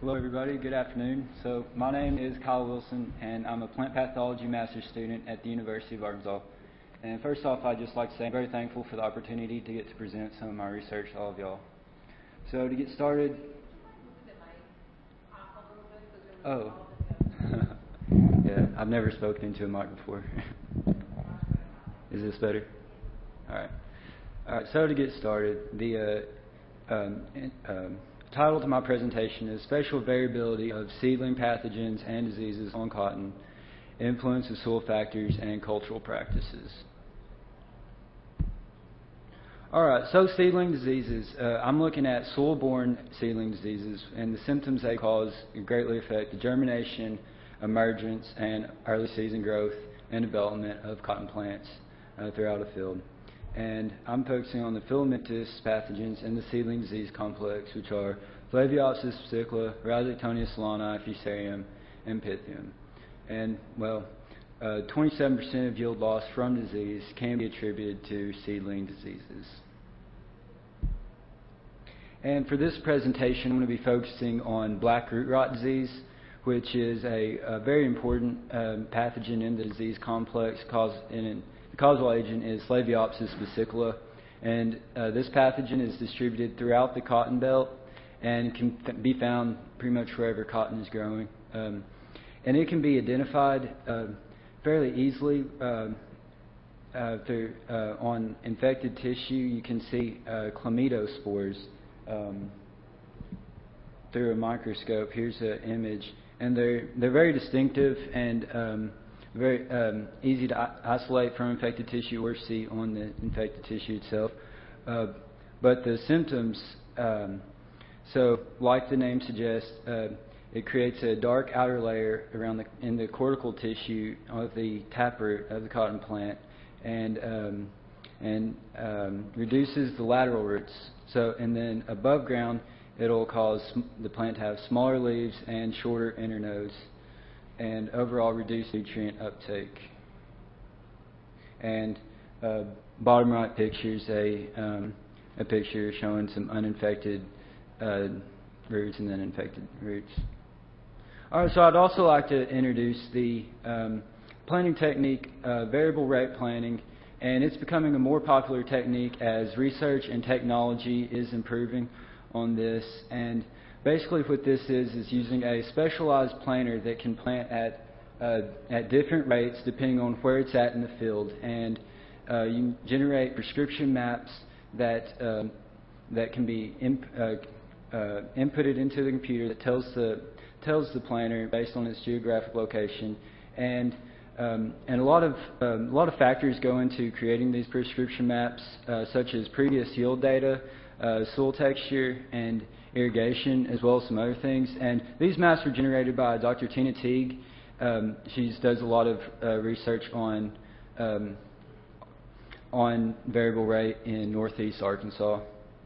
Hello everybody, good afternoon. So my name is Kyle Wilson and I'm a plant pathology master's student at the University of Arkansas. And first off, I'd just like to say I'm very thankful for the opportunity to get to present some of my research to all of y'all. So to get started... Oh. Yeah, I've never spoken into a mic before. Is this better? Alright, so to get started, the title to my presentation is Spatial Variability of Seedling Pathogens and Diseases on Cotton, Influence of Soil Factors and Cultural Practices. Alright, so seedling diseases. I'm looking at soil-borne seedling diseases, and the symptoms they cause greatly affect the germination, emergence, and early season growth and development of cotton plants throughout a field. And I'm focusing on the filamentous pathogens in the seedling disease complex, which are Flaviopsis fascicula, Rhizoctonia solani, Fusarium, and Pythium. And, well, 27% of yield loss from disease can be attributed to seedling diseases. And for this presentation, I'm going to be focusing on black root rot disease, which is a very important pathogen in the disease complex. The causal agent is Flaviopsis fascicula, and this pathogen is distributed throughout the cotton belt and can be found pretty much wherever cotton is growing. And it can be identified fairly easily on infected tissue. You can see chlamydospores through a microscope. Here's an image, and they're very distinctive and very easy to isolate from infected tissue or see on the infected tissue itself. But the symptoms, so like the name suggests, it creates a dark outer layer in the cortical tissue of the taproot of the cotton plant, and reduces the lateral roots. So, and then above ground, it'll cause the plant to have smaller leaves and shorter internodes, and overall reduce nutrient uptake. And bottom right picture is a picture showing some uninfected roots and then infected roots. Alright, so I'd also like to introduce the planting technique, variable rate planting, and it's becoming a more popular technique as research and technology is improving on this. And basically what this is using a specialized planter that can plant at different rates depending on where it's at in the field. And you generate prescription maps that can be inputted into the computer that tells the planter based on its geographic location. And a lot of factors go into creating these prescription maps, such as previous yield data, soil texture, and irrigation, as well as some other things. And these maps were generated by Dr. Tina Teague. She does a lot of research on variable rate in northeast Arkansas.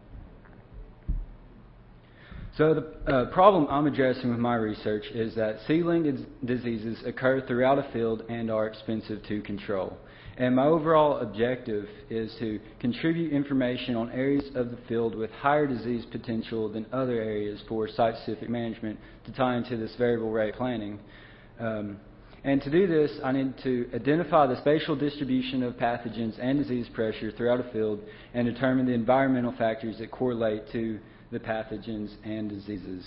So the problem I'm addressing with my research is that seedling diseases occur throughout a field and are expensive to control. And my overall objective is to contribute information on areas of the field with higher disease potential than other areas for site-specific management to tie into this variable rate planning. And to do this, I need to identify the spatial distribution of pathogens and disease pressure throughout a field and determine the environmental factors that correlate to the pathogens and diseases.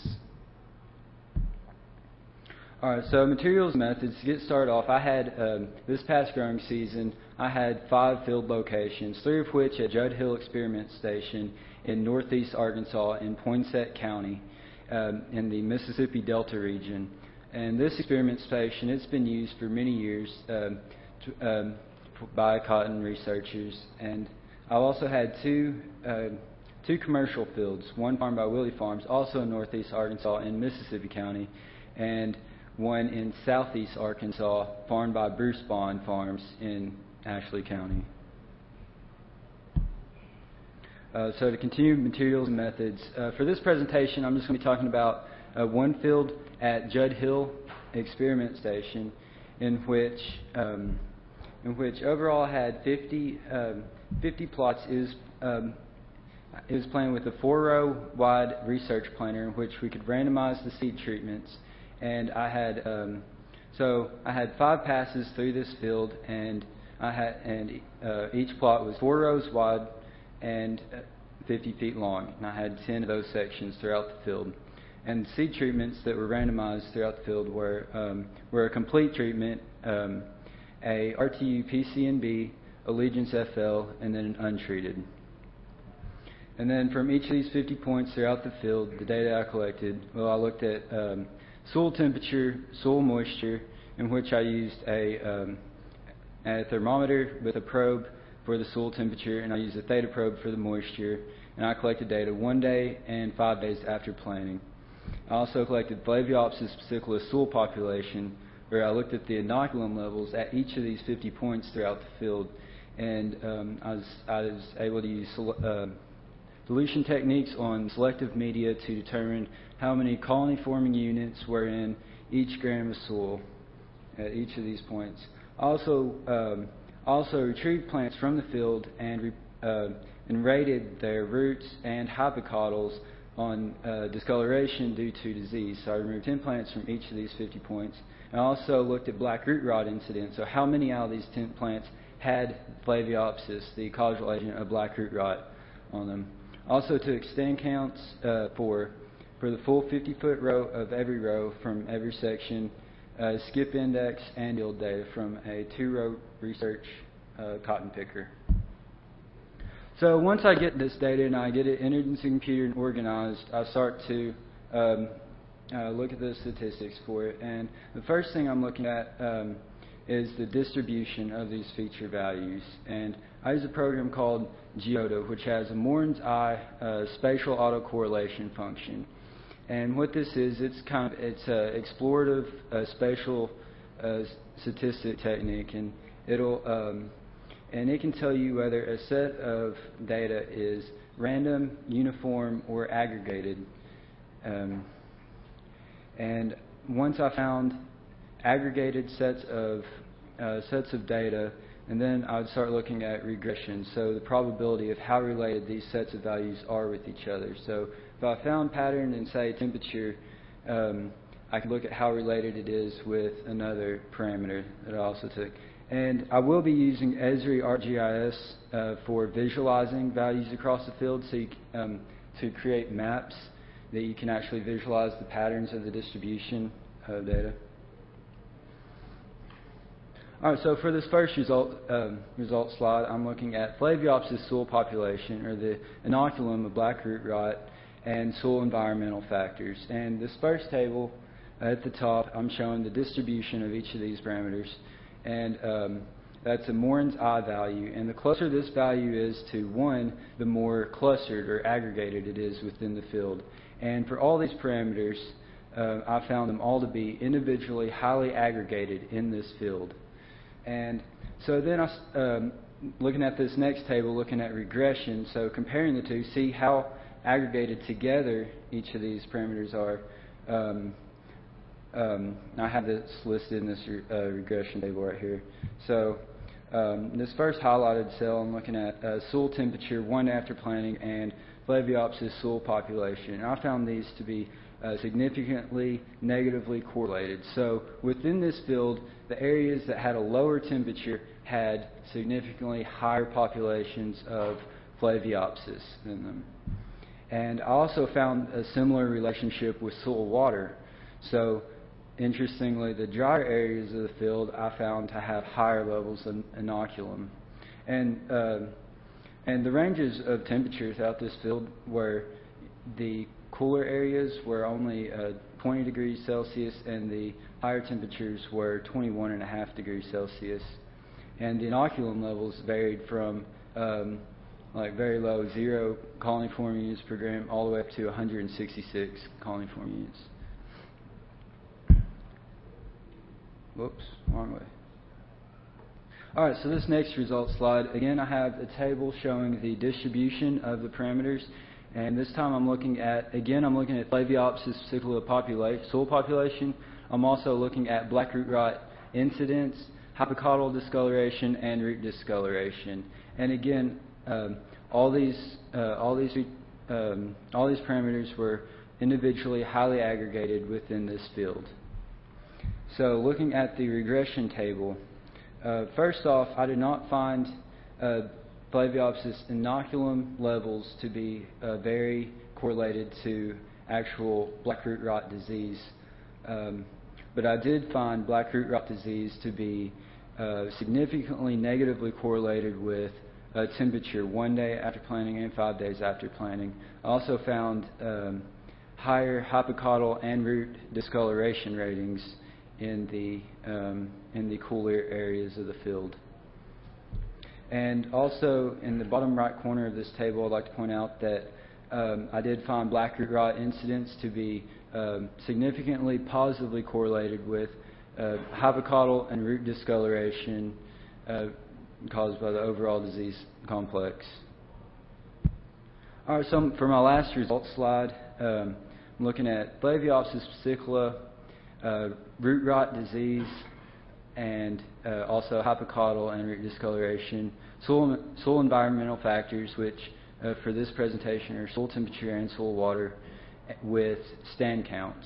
Alright, so materials and methods. To get started off, I had, this past growing season, I had 5 field locations, 3 of which at Judd Hill Experiment Station in northeast Arkansas in Poinsett County in the Mississippi Delta region. And this experiment station, it's been used for many years by cotton researchers. And I also had two commercial fields, one farmed by Willie Farms, also in northeast Arkansas in Mississippi County, and one in southeast Arkansas, farmed by Bruce Bond Farms in Ashley County. So to continue materials and methods, for this presentation I'm just going to be talking about one field at Judd Hill Experiment Station in which overall I had 50 plots. It was planned with a 4-row wide research planner in which we could randomize the seed treatments, and I had 5 passes through this field, and each plot was 4 rows wide and 50 feet long, and I had 10 of those sections throughout the field. And the seed treatments that were randomized throughout the field were a complete treatment, a RTU PCNB, Allegiance FL, and then an untreated. And then from each of these 50 points throughout the field, the data I collected, I looked at soil temperature, soil moisture, in which I used a thermometer with a probe for the soil temperature, and I used a theta probe for the moisture, and I collected data 1 day and 5 days after planting. I also collected Flaviopsis spicicula soil population, where I looked at the inoculum levels at each of these 50 points throughout the field, and I was able to use dilution techniques on selective media to determine how many colony-forming units were in each gram of soil at each of these points. I also retrieved plants from the field and rated their roots and hypocotyls on discoloration due to disease. So I removed 10 plants from each of these 50 points. And I also looked at black root rot incidence, so how many out of these 10 plants had Flaviopsis, the causal agent of black root rot, on them. Also took stand counts for the full 50-foot row of every row from every section, skip index, and yield data from a 2-row research cotton picker. So once I get this data and I get it entered into the computer and organized, I start to look at the statistics for it. And the first thing I'm looking at is the distribution of these feature values. And I use a program called Geoda, which has a Moran's eye spatial autocorrelation function. And what this is, it's an explorative spatial statistic technique, and it can tell you whether a set of data is random, uniform, or aggregated. And once I found aggregated sets of data, and then I would start looking at regression, so the probability of how related these sets of values are with each other. So if I found pattern in, say, temperature, I could look at how related it is with another parameter that I also took. And I will be using Esri ArcGIS for visualizing values across the field, so to create maps that you can actually visualize the patterns of the distribution of data. All right, so for this first result slide, I'm looking at Flaviopsis soil population, or the inoculum of black root rot, and soil environmental factors. And this first table at the top, I'm showing the distribution of each of these parameters. And that's a Moran's eye value. And the closer this value is to 1, the more clustered or aggregated it is within the field. And for all these parameters, I found them all to be individually highly aggregated in this field. And so then looking at this next table, looking at regression, so comparing the two, see how aggregated together each of these parameters are. I have this listed in this regression table right here. So this first highlighted cell, I'm looking at soil temperature 1 after planting and Flaviopsis soil population. And I found these to be significantly negatively correlated. So within this field, the areas that had a lower temperature had significantly higher populations of Flaviopsis in them. And I also found a similar relationship with soil water. So interestingly, the drier areas of the field I found to have higher levels of inoculum. And the ranges of temperature throughout this field were the cooler areas were only 20 degrees Celsius, and the higher temperatures were 21.5 degrees Celsius. And the inoculum levels varied from like very low 0 colony forming units per gram all the way up to 166 colony forming units. Whoops, wrong way. Alright, so this next result slide, again I have a table showing the distribution of the parameters, and this time I'm looking at Flaviopsis spicicula soil population. I'm also looking at black root rot incidence, hypocotyl discoloration, and root discoloration. And again, all these parameters were individually highly aggregated within this field. So looking at the regression table, first off, I did not find Phalaenopsis inoculum levels to be very correlated to actual black root rot disease. But I did find black root rot disease to be significantly negatively correlated with temperature 1 day after planting and 5 days after planting. I also found higher hypocaudal and root discoloration ratings in the cooler areas of the field. And also in the bottom right corner of this table, I'd like to point out that I did find black root rot incidence to be significantly positively correlated with hypocaudal and root discoloration caused by the overall disease complex. All right, so for my last results slide, I'm looking at Phalaenopsis fascicula, root rot disease, and also hypocaudal and root discoloration, soil environmental factors, which for this presentation are soil temperature and soil water with stand counts.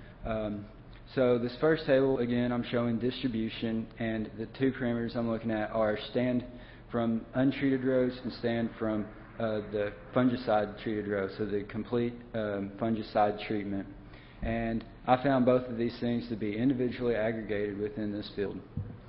So this first table, again, I'm showing distribution, and the two parameters I'm looking at are stand from untreated rows and stand from the fungicide treated rows, so the complete fungicide treatment. And I found both of these things to be individually aggregated within this field.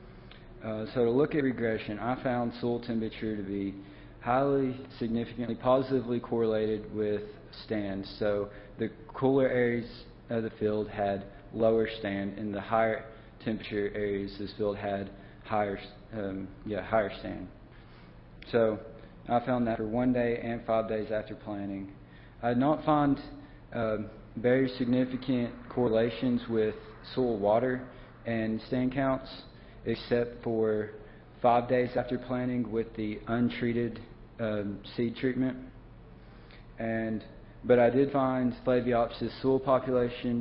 So to look at regression, I found soil temperature to be highly significantly positively correlated with stand. So the cooler areas of the field had lower stand, and the higher temperature areas of this field had higher stand. So I found that for 1 day and 5 days after planting. I did not find very significant correlations with soil water and stand counts, except for 5 days after planting with the untreated seed treatment. But I did find Phalaenopsis soil population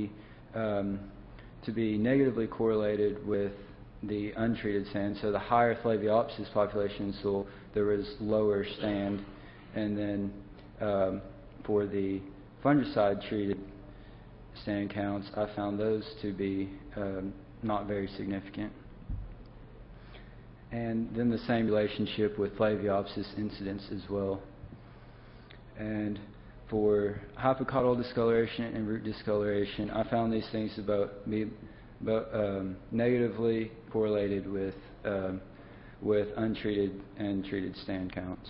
to be negatively correlated with the untreated stand. So the higher Phalaenopsis population in soil, there was lower stand, and then for the fungicide treated stand counts, I found those to be not very significant. And then the same relationship with Phalaenopsis incidence as well. And for hypocaudal discoloration and root discoloration, I found these things to be negatively correlated with untreated and treated stand counts.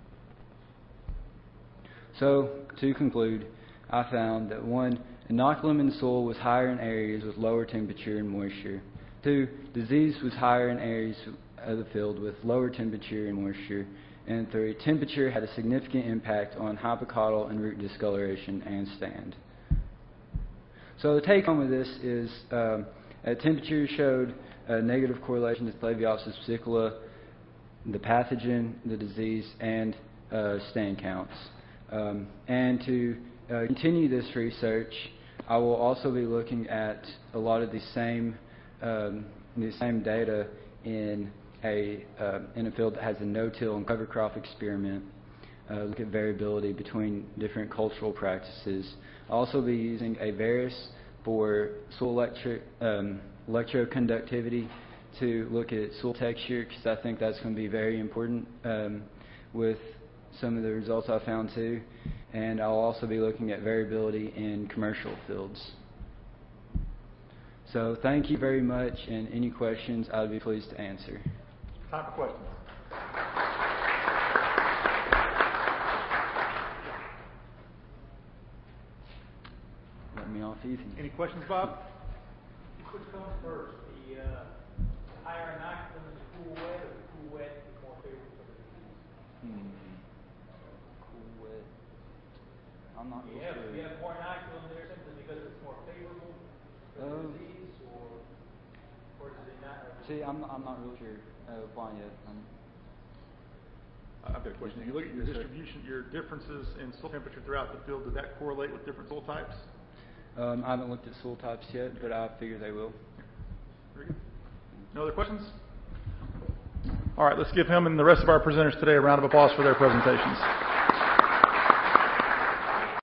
So to conclude, I found that 1, inoculum in soil was higher in areas with lower temperature and moisture. 2, disease was higher in areas of the field with lower temperature and moisture. And 3, temperature had a significant impact on hypocaudal and root discoloration and stand. So the take home of this is temperature showed a negative correlation to Phalaenopsis fascicula, the pathogen, the disease, and stand counts. And to continue this research, I will also be looking at a lot of the same data in a field that has a no-till and cover crop experiment. Look at variability between different cultural practices. I'll also be using a Varus for soil electroconductivity to look at soil texture, because I think that's going to be very important with some of the results I found too. And I'll also be looking at variability in commercial fields. So thank you very much, and any questions I would be pleased to answer. Time for questions. Let me off easy. Any questions, Bob? Which comes first, the higher inoculum in the cool wet, or the cool wet is more favorable for the disease? Cool wet. I'm not real sure. Do you have more inoculum there simply because it's more favorable for the disease, or does it not? See, I'm not real sure why yet. I've got a question. You look at your distribution, your differences in soil temperature throughout the field. Did that correlate with different soil types? I haven't looked at soil types yet, but I figure they will. Very good. No other questions? All right, let's give him and the rest of our presenters today a round of applause for their presentations.